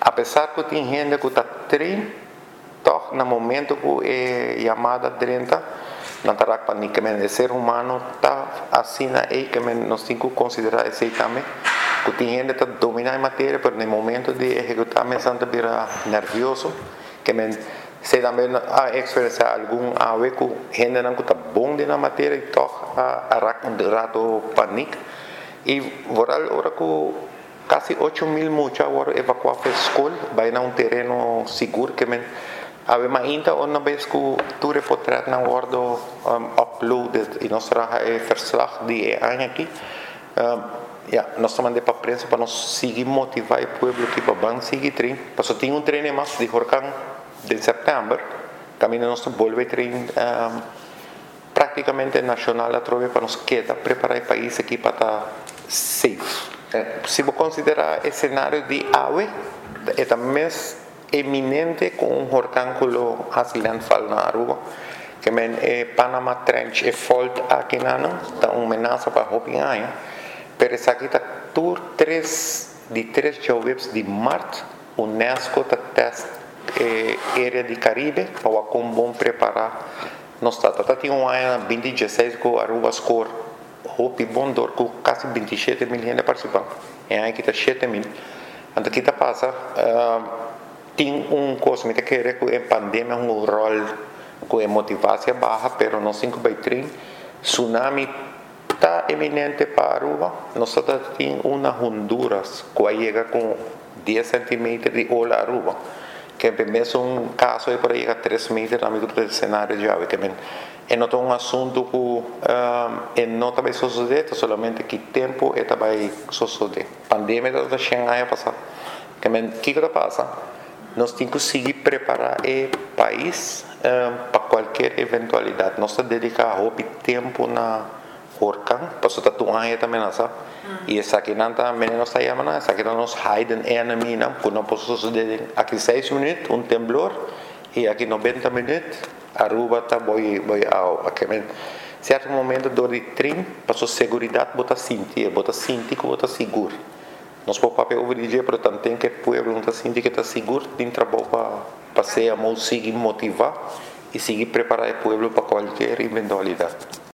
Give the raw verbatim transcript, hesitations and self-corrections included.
apesar que tem gente que está trein, toch no momento que é chamada trinta, não terá pânico, o ser humano está assim aí que nós temos que considerar isso também, que tem gente que domina a matéria, mas no momento de executar, me sinto nervioso, que se também a experienciar algum ave que gente não está bom na matéria e toch a um rato pânico, e voral ora que quase oito mil muchachos agora evacuaram a escola, vai a um terreno seguro, que ave ainda uma vez que tu reportar na hora um, uploaded e nós trabalhamos verslag de ano aqui, um, yeah, nós estamos para a prensa para nós seguir motivar o povo que para seguir treino, porque tem um treino mais de Horcan de setembro, também nós volvemos a treino um, praticamente nacional a través para nós quedar preparar o país aqui para estar safe. Se você considerar o cenário de ave, é também eminente com um horcânculo as landfall na Aruba, que é Panama Trench e fault aqui na não, está uma ameaça para Hopingaia, mas isso aqui está por três de três jovens de março, o UNESCO está teste área de Caribe para como bom preparar nós está tá tem um ano vinte e dezesseis com Aruba score Hopi bom dor com quase vinte e sete mil gente participando, é aí que está sete mil, então aqui está passa uh, tem um coisa que quer que a pandemia um rol com a motivação baixa, pero não cinco by três tsunami está eminente para Aruba, nós só tem uma Honduras que chega com dez centímetros de ola Aruba, que é mesmo um caso aí para chegar a três metros na medida do cenário de ave, que é não um assunto que uh, não vai suceder, somente que tempo é vai suceder. Pandemia está chegando a passar, que o que que passa? Nós temos que seguir preparar o país uh, para qualquer eventualidade. Nós estamos dedicando tempo na Horcan, para isso está tudo aí também, sabe? E essa aqui não está, não está chamando, essa aqui não nos hidden enemy, não, porque não pode suceder aqui seis minutos, um temblor, e aqui noventa minutos, Aruba está boi, boi ao, aqui, certo momento, dor de trim, para sua segurança, bota sentir, bota sentir que bota seguro. Nós podemos papel obrigar, portanto, tem que o povo não está sentindo que está seguro, tem trabalho para para ser a seguir motivar e seguir preparar o povo para qualquer eventualidade.